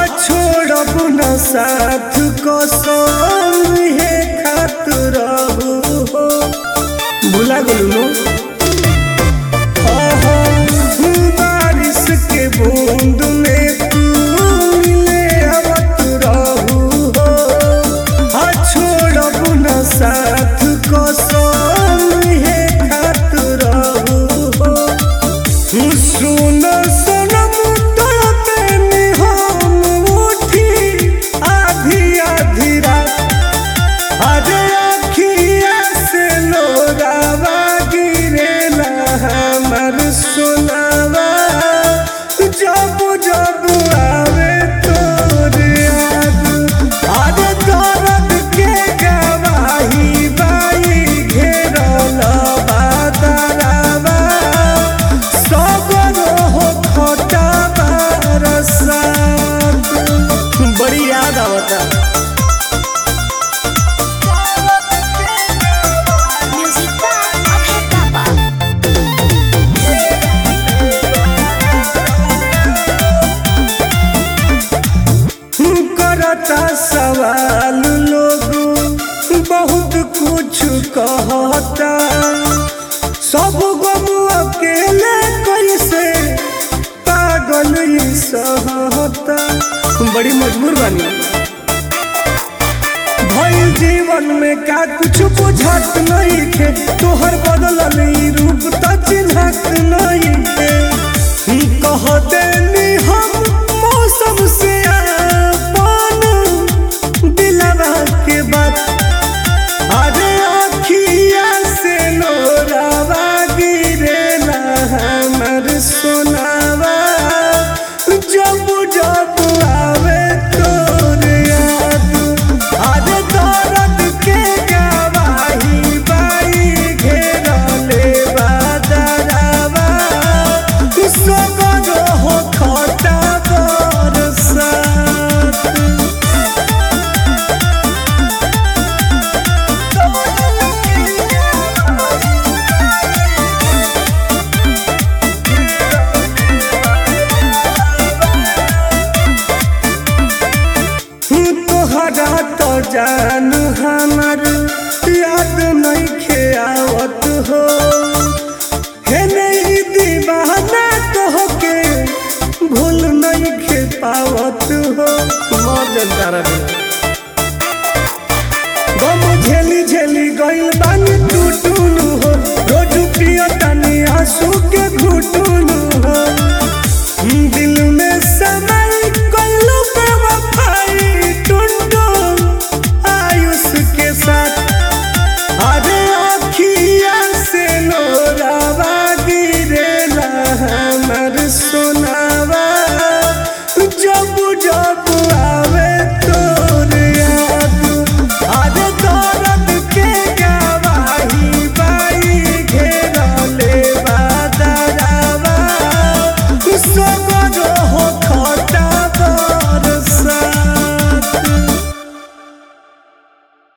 छोड़ब न साथ कसम हे खात रहू हो। भुला गेलू बारिश के बूंद में तू मिले आवत रहू हो। छोड़ब न साथ कसम हे खात रहू हो। सुन सनम तोते हम उठी आधी आधी रात। अरे अखिया से लोरावा गिरेला हमर सोनावा। जब जब आवे तोर याद अरे दर्द के गवाही बाई घेरल बादरावा। सगरो हो खटा बरसात बड़ी याद आवता। Music by Abhay Baba. करता सवाल लोग बहुत कुछ कहता। सब गम अकेले कैसे पागल ही सहता। बड़ी मजबूर बानी भइल जीवन में का कुछ बुझत नहीं थे। तोहर बदलल ई रूप त चिन्हत नहीं थे। कह देनी हम मौसम से अपन दिलवा के बात। अरे अखिया से लोरावा गिरेला हमर सोनावा। जब जब आवे तोर याद अरे दर्द के गवाही बाई घेरले बादरावा। सगरो हो खटा बरसात। तोहरा तो जान हमर याद नहीं खेआवत हो। हे नहीं दीवाना कह के भूल नहीं खे पावत हो। मर जनतारा गम झेली झेली गइल बानी टूटून हो। रोज पियो तानी आंसू के घुटून